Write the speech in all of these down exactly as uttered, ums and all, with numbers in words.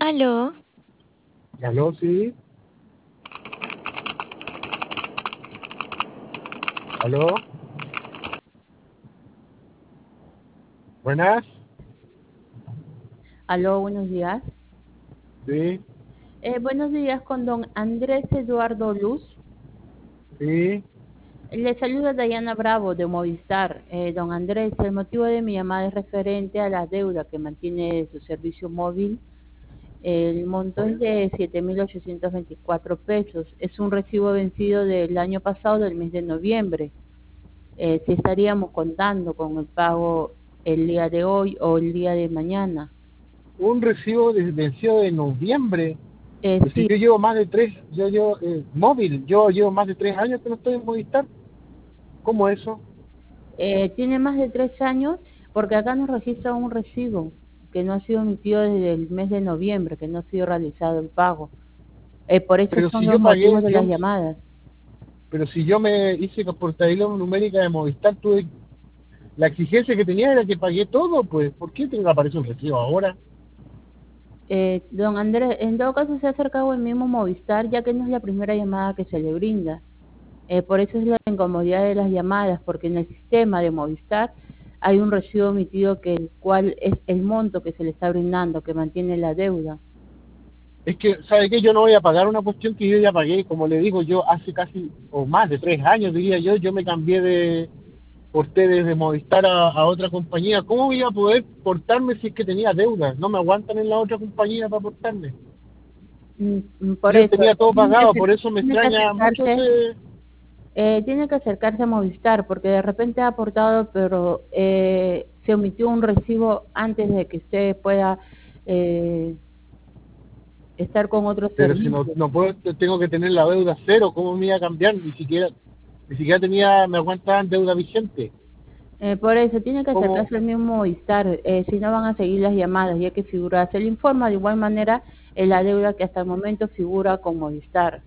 Aló. Aló, sí. Aló. Buenas. Aló, buenos días. Sí, Eh, buenos días con don Andrés Eduardo Luz. sí. Le saluda Dayana Bravo de Movistar. Eh, don Andrés, el motivo de mi llamada es referente a la deuda que mantiene su servicio móvil. El monto es de siete mil ochocientos veinticuatro pesos. Es un recibo vencido del año pasado, del mes de noviembre. Eh, si estaríamos contando con el pago el día de hoy o el día de mañana. Un recibo de, vencido de noviembre. Eh, Pues si sí, yo llevo más de tres, yo llevo eh, móvil, yo llevo más de tres años que no estoy en Movistar. ¿Cómo eso? Eh, tiene más de tres años porque acá nos registra un recibo que no ha sido emitido desde el mes de noviembre, que no ha sido realizado el pago. Eh, por eso Pero son si los yo pagué, motivos de yo, las llamadas. pero si yo me hice portabilidad numérica de Movistar, tuve la exigencia que tenía era que pagué todo, pues, ¿por qué tengo aparece un recibo ahora? Eh, don Andrés, en todo caso se ha acercado el mismo Movistar, ya que no es la primera llamada que se le brinda. Eh, por eso es la incomodidad de las llamadas, porque en el sistema de Movistar hay un recibo emitido que el cual es el monto que se le está brindando, que mantiene la deuda. Es que, ¿sabe qué? Yo no voy a pagar una cuestión que yo ya pagué, como le digo, yo hace casi, o más de tres años, diría yo, yo me cambié de porté desde Movistar a, a otra compañía. ¿Cómo voy a poder portarme si es que tenía deudas? No me aguantan en la otra compañía para portarme. Mm, mm, Si Por yo eso, tenía todo tiene que, pagado, acer- por eso me tiene que extraña mucho acercarse, ese... eh, tiene que acercarse a Movistar, porque de repente ha aportado, pero eh, se omitió un recibo antes de que usted pueda eh, estar con otros Pero si no, servicios. no puedo, tengo que tener la deuda cero, ¿cómo me iba a cambiar? Ni siquiera, ni siquiera tenía, me aguantaban deuda vigente. Eh, por eso, tiene que ¿Cómo? acercarse al mismo Movistar, eh, si no van a seguir las llamadas, ya que figura, se le informa de igual manera en la deuda que hasta el momento figura con Movistar.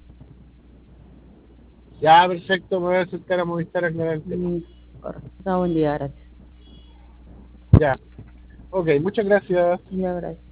Ya, perfecto, me voy a acercar a Movistar a aclarar el tema. Mm, correcto. Buen día, gracias. Ya. Ok, muchas gracias. Ya, gracias.